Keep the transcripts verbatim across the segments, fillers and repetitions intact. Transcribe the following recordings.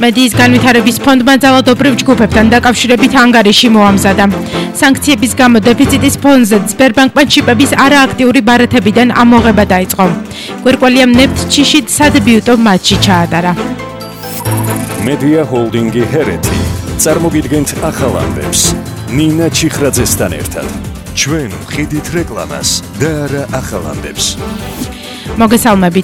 მედიის განვითარების ფონდმა ძალადობრივ ჯგუფებთან დაკავშირებით ანგარიში მოამზადა. სანქციების გამო დეფიციტის ფონზე სბერბანკმა ჩიპების არააქტიური ბარათებიდან ამოღება დაიწყო. გვერკვალიამ ნეფტჩიში სადებიუტო მატჩი ჩაატარა. მედია ჰოლდინგი ჰერეთი წარმოგიდგენთ ახალ ამბებს ნინა ჩიხრაძესთან ერთად. ჩვენ ვხედით რეკლამას და არა ახალ ამბებს. მოგესალმებით.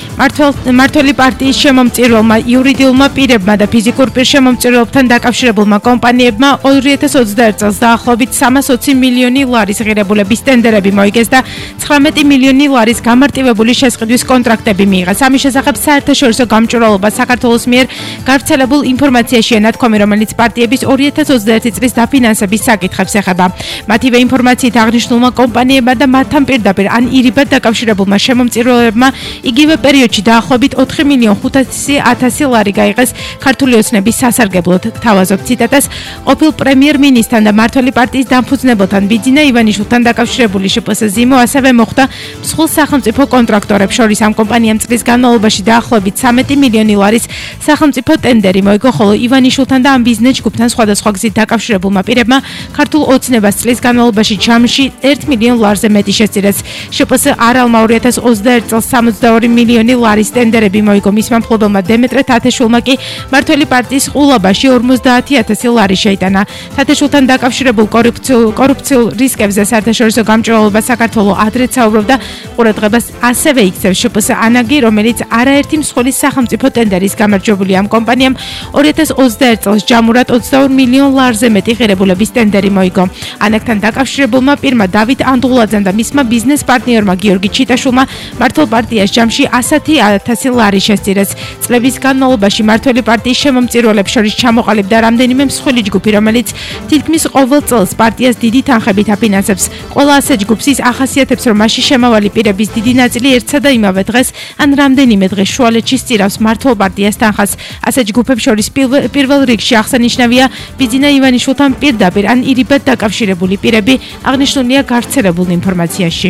მართველი პარტიის შემომწირულმა იურიდიულმა პირებმა და ფიზიკურ პირ შემომწირულებთან დაკავშირებულმა კომპანიებმა ორი ათას ოცდაერთ წელს დაახლოებით სამას ოცი მილიონი ლარის ღირებულების ტენდერები მოიგეს და ცხრამეტი მილიონი ლარის გამარტივებული შესყიდვის კონტრაქტები მიიღეს. ამის შესახებ საერთაშორისო გამჭვირვალობა საქართველოს მიერ გავრცელებულ ინფორმაციაშია ნათქვამი, რომელიც პარტიების ორი ათას ოცდაერთი წლის დაფინანსების საკითხებს ეხება. მათივე ინფორმაციით აღნიშნულმა კომპანიებმა და მათთან პირდაპირ ან ირიბად დაკავშირებულმა შემომწირულებმა იგივე პერიოდში დაახლოებით ოთხი მილიონი ხუთასი ათასი ლარი გაიღეს ქართული ოცნების სასარგებლოდ. თავაზობ ციტატას ყოფილ პრემიერ-მინისტრთან და მართველი პარტიის დამფუძნებელთან ბიძინა ივანიშვილთან დაკავშირებული შპს ზიმო ასევე მოხდა მსხვილ სახელმწიფო კონტრაქტორებს შორის. ამ კომპანიამ წლის განმავლობაში დაახლოებით ცხრამეტი მილიონი ლარის სახელმწიფო ტენდერი მოიგო, ხოლო ივანიშვილთან და ამ ბიზნეს ჯგუფთან სხვადასხვა გზით დაკავშირებულმა პირებმა ქართულ ოცნებას წლის განმავლობაში ჯამში ერთ მილიონ ლარზე მეტი შესწირეს. შპს არალმა ორი ათას ოცდაერთ წელს სამოცდაორი მილიონი ლარის ტენდერები მოიგო. მისმა მფლობელმა დემეტრე თათაშვილმა კი მართველი პარტიის ყულაბაში ორმოცდაათი ათასი ლარი შეიტანა. თათაშვილთან დაკავშირებულ კორუფციულ რისკებზე საერთაშორისო გამჭვირვალობა საქართველოს ადრეც საუბრობდა. ყურადღებას ასევე იქცევს შპს ანაგი, რომელიც არაერთი მსხვილი სახელმწიფო ტენდერის გამარჯვებული. ამ კომპანიამ ორი ათას ოცდაერთ წელს ჯამურად ოცდაორ მილიონ ლარზე მეტი ღირებულების ტენდერი მოიგო. ანაგთან დაკავშირებულმა პირმა დავით ანდღულაძემ და მისმა ბიზნეს პარტნიორმა გიორგი ჩიტაშვილმა მართლ პარტიას ჯამში ასეთი ათასი ლარი შესწირეს. წლების განმავლობაში მართველი პარტიის შემომწირულებს შორის ჩამოყალიბდა რამდენიმე მსხვილი ჯგუფი, რომელიც თითქმის ყოველ წელს პარტიას დიდი თანხებით აფინანსებს. ყველა ასეთ ჯგუფს ის ახასიათებს, რომ მასში შემავალი პირების დიდი ნაწილი ერთსა და იმავე დღეს ან რამდენიმე დღეს შუალედში სწირავს მართლ პარტიას თანხას. ასეთ ჯგუფებს შორის პირველ რიგში აღსანიშნავია ბიძინა ივანიშვილთან პირდაპირ ან ირიბად დაკავშირებული პირები, აღნიშნულია გავრცელებულ ინფორმაციაში.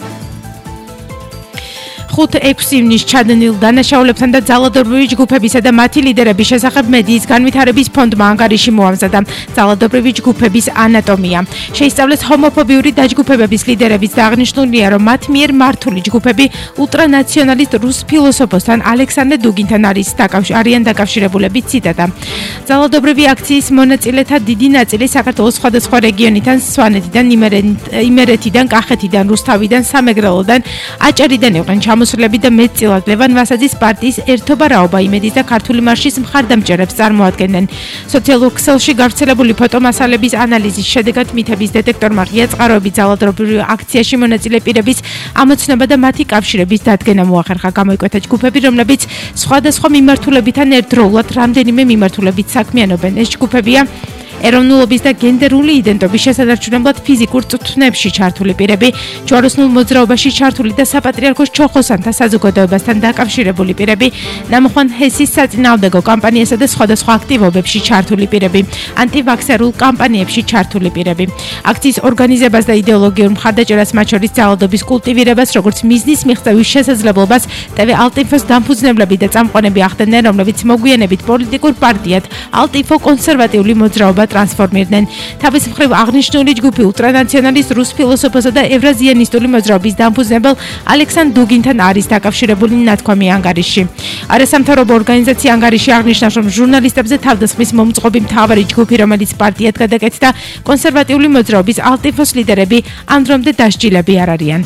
ხუთ-ექვსი ივნისს ჩადენილ დანაშაულებთან და ძალადობრივი ჯგუფებისა და მათი ლიდერების შესახებ მედიის განვითარების ფონდმა ანგარიში მოამზადა. ძალადობრივი ჯგუფების ანატომია შეისწავლეს ჰომოფობიური დაჯგუფებების ლიდერების და აღნიშნულია, რომ მათ მიერ მართული ჯგუფები ულტრანაციონალისტ რუს ფილოსოფოსთან ალექსანდრე დუგინთან არის არიან დაკავშირებულები. ციტატა: ძალადობრივი აქციის მონაწილეთა დიდი ნაწილი საქართველოს სხვადასხვა რეგიონიდან, სვანეთიდან, იმერეთიდან, კახეთიდან, რუსთავიდან, სამეგრელოდან, აჭარიდან იყვნენ ჩამოსვლები და მეტწილად ლევან ვასაძის პარტიის ერთობა რაობა იმედის და ქართული მარშის მხარდამჭერებს წარმოადგენდნენ. სოციალურ ქსელში გავრცელებული ფოტომასალების ანალიზის შედეგად მითების დეტექტორმა ღია წყაროები ძალადობრივი აქციაში მონაწილე პირების ამოცნობა და მათი კავშირების დადგენა მოახერხა. გამოიკვეთა ჯგუფები, რომლებიც სხვადასხვა მიმართულებიდან ერთდროულად რამდენიმე მიმართულებით საქმიანობენ. ეს ჯგუფებია ეროვნულობის და გენდერული იდენტობის შესანარჩუნებლად ფიზიკურ წვრთნებში ჩართული პირები, ჯვაროსნულ მოძრაობაში ჩართული და საპატრიარქოს ჩოხოსანთა საზოგადოებასთან დაკავშირებული პირები, ნამოხვან ჰესის საწინააღმდეგო კამპანიასა და სხვადასხვა აქტივობებში ჩართული პირები, ანტივაქსერულ კამპანიებში ჩართული პირები. აქციის ორგანიზებას და იდეოლოგიურ მხარდაჭერას, მათ შორის ძალადობის კულტივირებას, როგორც მიზნის მიღწევის შესაძლებლობას, ტევ ალტინფოს დამფუძნებლები და წამყვანები ახდენდნენ, რომლებიც მოგვიანებით პოლიტიკურ პარტიად ალტინფო კონსერვატიული მოძრაობა ტრანსფორმირდნენ. თავის მხრივ აღნიშნული ჯგუფი ულტრანაციონალისტ რუს ფილოსოფოსა და ევრაზიანისტული მოძრაობის დამფუძნებელ ალექსანდრ დუგინთან არის დაკავშირებული ნათქვამი ანგარიში. არასამთავრობო ორგანიზაცია ანგარიში აღნიშნავს, რომ ჟურნალისტებზე თავდასხმის მომწყობი მთავარი ჯგუფი, რომელიც პარტიად გადაკეთდა, კონსერვატიული მოძრაობის ალტინფოს ლიდერები ამ დრომდე დასჯილები არ არიან.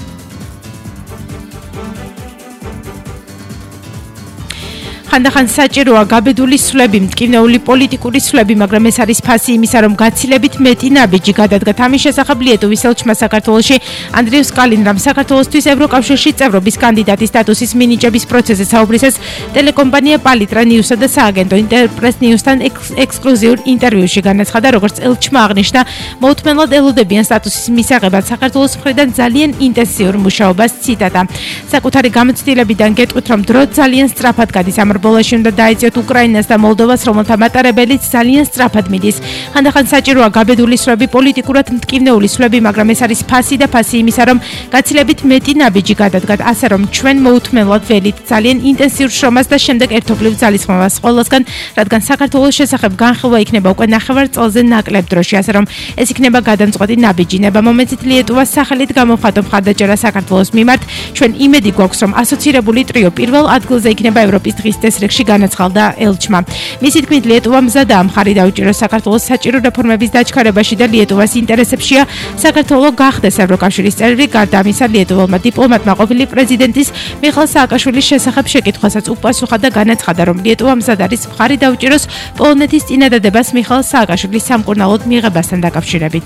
ხანდახან საჭიროა გაბედული სვლები, მტკივნეული პოლიტიკური სვლები, მაგრამ ეს არის ფასი იმისა, რომ გაცილებით მეტი ნაბიჯი გადადგათ. ამის შესახებ ლიეტუვის ელჩმა საქართველოში ანდრიუს კალინდრამ საქართველოსთვის ევროკავშირში წევრობის კანდიდატის სტატუსის მინიჭების პროცესზე საუბრისას ტელეკომპანია პალიტრა ნიუსსა და სააგენტო ინტერპრეს ნიუსთან ექსკლუზიურ ინტერვიუში განაცხადა, როგორც ელჩმა აღნიშნა, მოუთმენლად ელოდებიან სტატუსის მისაღებად საქართველოს მხრიდან ძალიან ინტენსიურ მუშაობას. ციტატა: საკუთარი გამოცდილებიდან გეტყვით, რომ დრო ძალიან სწრაფად გადის. ამ ბოლოში უნდა დაეწიოთ უკრაინას და მოლდოვას, რომელთა მატარებელიც ძალიან სწრაფად მიდის. ხანდახან საჭიროა გაბედული სვლები, პოლიტიკურად მტკივნეული სვლები, მაგრამ ეს არის ფასი და ფასი იმისა, რომ გაცილებით მეტი ნაბიჯი გადადგათ, ასე რომ ჩვენ მოუთმენლად ველით ძალიან ინტენსიურ შრომას და შემდეგ ერთობლივ ძალისხმევას ყველასგან, რადგან საქართველოს შესახებ განხილვა იქნება უკვე ნახევარ წელზე ნაკლებ დროში, ასე რომ ეს იქნება გადამწყვეტი ნაბიჯი. ნება მომენტით ლიეტუვას სახელით გამოვხატო მხარდაჭერა საქართველოს მიმართ. ჩვენ იმედი გვაქვს, რომ ასოცირებული ტრიო პირველ ადგილზე იქნება ევროპის დღის წესრიგში, განაცხადა ელჩმა. მისი თქმით, ლიეტუვა მზადაა მხარი დაუჭიროს საქართველოს საჭირო რეფორმების დაჩქარებაში და ლიეტუვას ინტერესებშია საქართველოს გახდეს ევროკავშირის წევრი. გარდა ამისა, ლიეტუვალმა დიპლომატმა ყოფილი პრეზიდენტის მიხაილ სააკაშვილის შესახებ შეკითხვასაც უპასუხა და განაცხადა, რომ ლიეტუვა მზად არის მხარი დაუჭიროს პოლონეთის წინადადებას მიხაილ სააკაშვილის სამკურნალოდ მიღებასთან დაკავშირებით.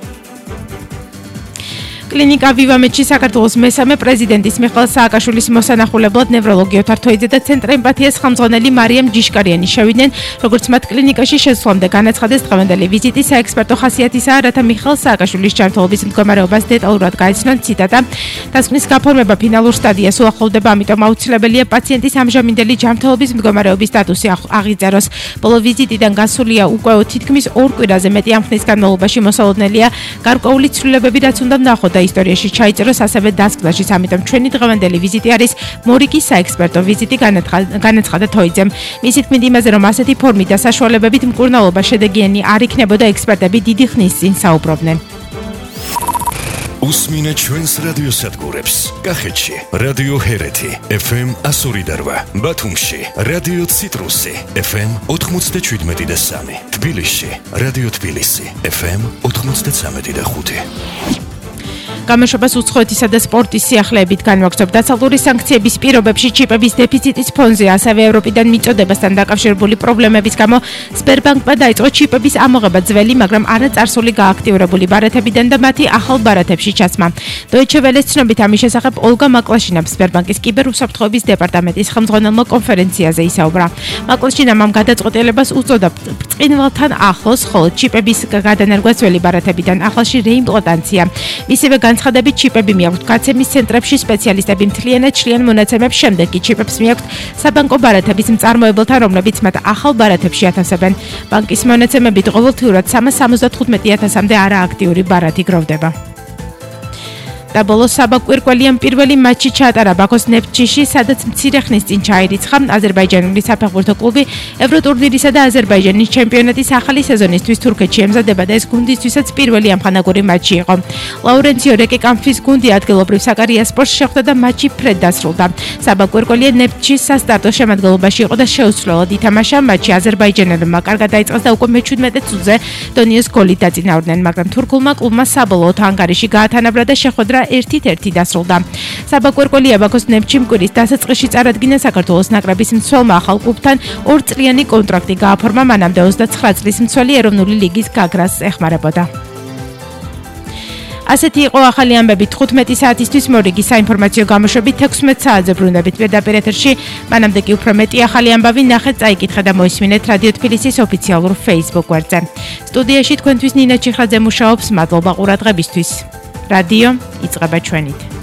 კლინიკა ვივამედში საქართველოს მესამე პრეზიდენტის მიხაილ სააკაშვილის მოსანახულებლად ნევროლოგი ოთარ თოიძე და ცენტრ ემპათიას ხელმძღვანელი მარიამ ჯიშკარიანი შევიდნენ, როგორც მათ კლინიკაში შესვლამდე განაცხადეს დღევანდელი ვიზიტი საექსპერტო ხასიათისაა, რათა მიხაილ სააკაშვილის ჯანმრთელობის მდგომარეობას დეტალურად გაიცნონ. ციტატა: დასკვნის გაფორმება ფინალურ სტადიას უახლოვდება, ამიტომ აუცილებელია პაციენტის ამჟამინდელი ჯანმრთელობის მდგომარეობის სტატუსი აღიწეროს. ბოლო ვიზიტიდან გასულია უკვე თითქმის ორ კვირაზე მეტი ამ ხნის განმავლობაში მოსალოდნელია გარკვეული ცვლილებები, რაც უნდა ვნახოთ და ისტორიაში ჩაიწეროს, ასევე დასკვნაშიც, ამიტომ ჩვენი დღევანდელი ვიზიტი არის მორიგი საექსპერტო ვიზიტი, განაცხადა თოიძემ. მისი თქმით, იმაზე, რომ ასეთი ფორმით და საშუალებებით მკურნალობა შედეგიანი არ იქნებოდა, ექსპერტები დიდი ხნის წინ საუბრობდნენ. უსმინე ჩვენს რადიოსადგურებს. კახეთში რადიო ჰერეთი ეფ ემ ასორი და რვა, ბათუმში რადიო ციტრუსი ეფ ემ ოთხმოცდაშვიდმეტი და სამი, თბილისში რადიო თბილისი ეფ ემ ოთხმოცდაცამეტი და ხუთი. გამოშვებას უცხოეთისა და სპორტის სიახლეებით განვაგრძობ. დაცალტური სანქციების პირობებში ჩიპების დეფიციტის ფონზე, ასევე ევროპიდან მიწოდებასთან დაკავშირებული პრობლემების გამო სბერბანკმა დაიწყო ჩიპების ამოღება ძველი, მაგრამ არაწარსული გააქტიურებული ბარათებიდან და მათი ახალ ბარათებში ჩაცმა. დოიჩე ველეს ცნობით ამის შესახებ ოლგა მაკლაშინამ სბერბანკის კიბერუსაფრთხოების დეპარტამენტის ხელმძღვანელმა კონფერენციაზე ისაუბრა. მაკლაშინამ ამ გადაწყვეტილებას უწოდა ბრწყინვალთან ახლოს, ხოლო ჩიპების გადანერგვა ძველი ბარათებიდან ახალში რეიმპლანტაცია. ისევე განცხადებით, ჩიპები მიაქვთ გაცემის ცენტრებში სპეციალისტები მთლიანად შლიან მონაცემებს, შემდეგ კი ჩიპებს მიაქვთ საბანკო ბარათების მწარმოებელთა, რომლებიც მათ ახალ ბარათებში ათავსებენ. ბანკის მონაცემებით ყოველთვიურად სამას სამოცდათხუთმეტი ათასამდე არააქტიური ბარათი გროვდება. და ბოლოს საბა კვირკველიამ პირველი მატჩი ჩაატარა ბაქოს ნეფჩიში, სადაც მცირე ხნის წინ ჩაირიცხა. აზერბაიჯანული საფეხბურთო კლუბი ევროტურნირისა და აზერბაიჯანის ჩემპიონატის ახალი სეზონისთვის თურქეთში ემზადება და ეს გუნდისთვისაც პირველი ამხანაგური მატჩი იყო. ლაურენციო რეკეკამფის გუნდი ადგილობრივ საკარიასპორს შეხვდა და მატჩი ფრედ დასრულდა. საბა კვირკველია ნეფჩის სასტარტო შემადგენლობაში იყო და შეუცვლელად ითამაშა. მატჩი აზერბაიჯანელებმა კარგად დაიწყეს და უკვე მეჩვიდმეტე წუთზე დონიოს გოლით დაწინაურდნენ, მაგრამ თურქულმა კლუბმა საბოლოოდ ანგარიში გაათანაბრა და შეხვედრა ერთით ერთი დასრულდა. საბა კვირკველია ბაქოს ნეფჩი მკვირის დასაწყისში წარადგინა საქართველოს ნაკრების მცველმა ახალ კლუბთან ორწლიანი კონტრაქტი გააფორმა, მანამდე ოცდაცხრა წლის მცველი ეროვნული ლიგის გაგრას ეხმარებოდა. ასეთი იყო ახალი ამბები თხუთმეტი საათისთვის მორიგი საინფორმაციო გამოშვებით ექვსმეტ საათზე ბრუნდებით პირდაპირ ეთერში. მანამდე კი უფრო მეტი ახალი ამბავი ნახეთ, წაიკითხეთ და მოისმინეთ რადიო თბილისის ოფიციალურ Facebook გვერდზე. სტუდიაში თქვენთვის ნინა ჩიხრაძე მუშაობს, მადლობა ყურადღებისთვის. რადიო იწყება ჩვენით.